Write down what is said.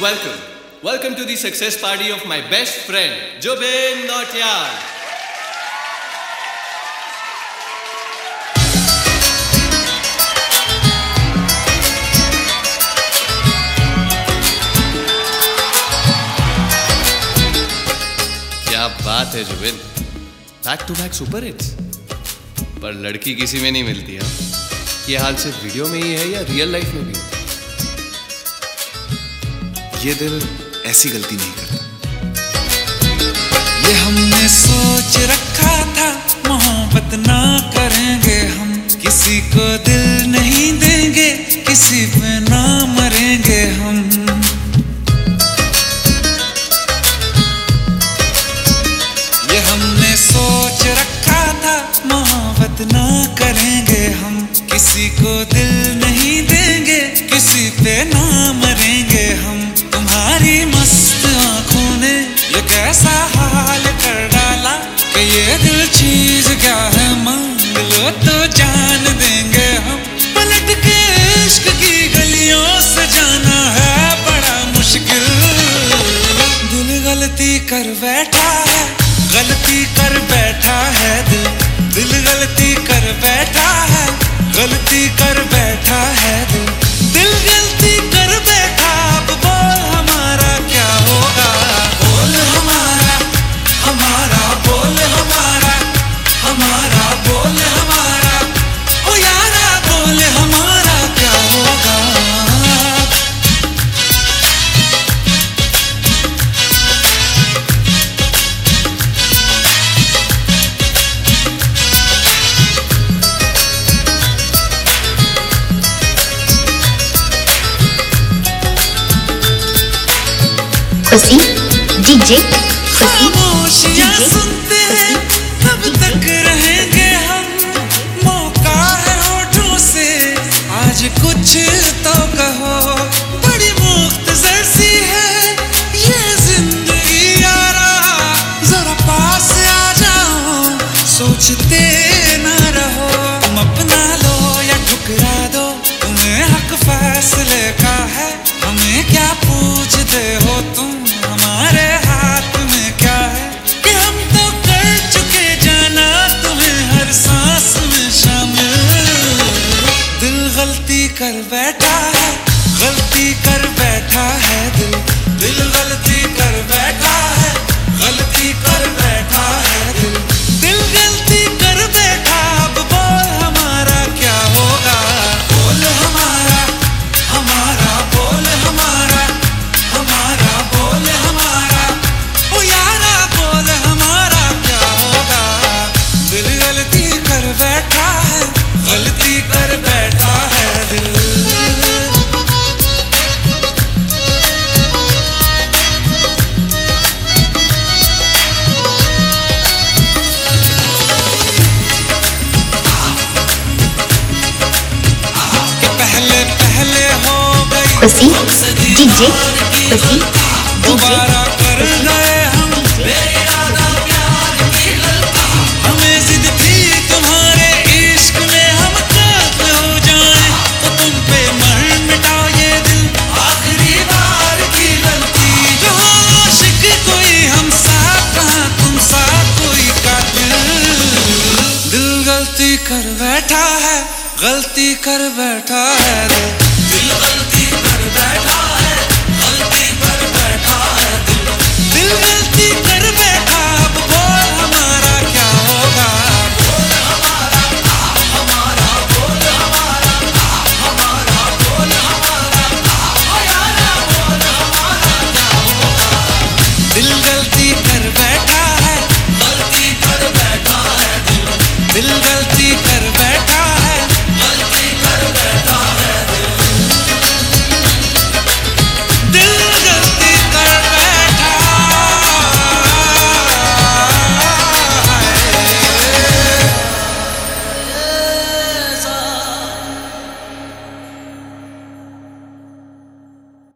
Welcome. Welcome to the success party of my best friend, Jobin Nautiyal. क्या बात है Zubin, back to back super hits. पर लड़की किसी में नहीं मिलती है। ये हाल सिर्फ वीडियो में ही है या रियल लाइफ में भी है? ये दिल ऐसी गलती नहीं करता। ये हमने सोच रखा था, मोहब्बत ना करेंगे हम, किसी को दिल नहीं देंगे, किसी पे ना मरेंगे हम। ये हमने सोच रखा था, मोहब्बत ना करेंगे हम, किसी को दिल नहीं देंगे, किसी पे ना मरेंगे हम। तुम्हारी मस्त आंखों ने ये कैसा हाल कर डाला कि ये दिल चीज क्या है, मांग लो तो जान देंगे हम। पलट के इश्क की गलियों से जाना है बड़ा मुश्किल। दिल गलती कर बैठा है, गलती कर बैठा है दिल। दिल गलती कर बैठा है, गलती कर बैठा है दिल। दिल गलती कर बैठा, अब बोल हमारा क्या होगा। बोल हमारा, हमारा बोल हमारा, हमारा बोल हमारा, ओ यारा बोल हमारा क्या होगा। खुशी डीजे, खुशी खामोशियां सुनते हैं, कब तक रहेंगे हम। मौका है होठों से आज कुछ तो कहो। बड़ी मुख्तसर सी है ये जिंदगी यारा, जरा पास आ जाओ, सोचते ना रहो। तुम अपना लो या ठुकरा दो, तुम्हें हक फैसले का है। हमें क्या पूछते हो तुम, हमारे हाथ में क्या है कि हम तो कर चुके जाना तुम्हें हर सांस में शामिल। दिल गलती कर बैठा है, गलती कर बैठा है दिल। दिल गलती कर बैठा है, गलती कर बैठा है दिल। दिल गलती कर बैठा, अब बोल हमारा क्या होगा। बोल हमारा, हमारा बोल हमारा, हमारा बोल हमारा, ओ यारा बोल हमारा क्या होगा। दिल गलती कर बैठा है, गलती कर बैठा है दिल। पहले पहले हो गई खुशी डीजे, खुशी दोबारा कर गए हम बेइरादा प्यार की गलती। हमें जिद थी तुम्हारे इश्क में हम काबिल हो जाएं, तो तुम पे मर मिटा ये दिल आखिरी बार की गलती। कहाँ आशिक कोई हम सा, कहाँ तुम सा कोई कातिल। दिल गलती कर बैठा है, गलती कर बैठा है दिल। दिल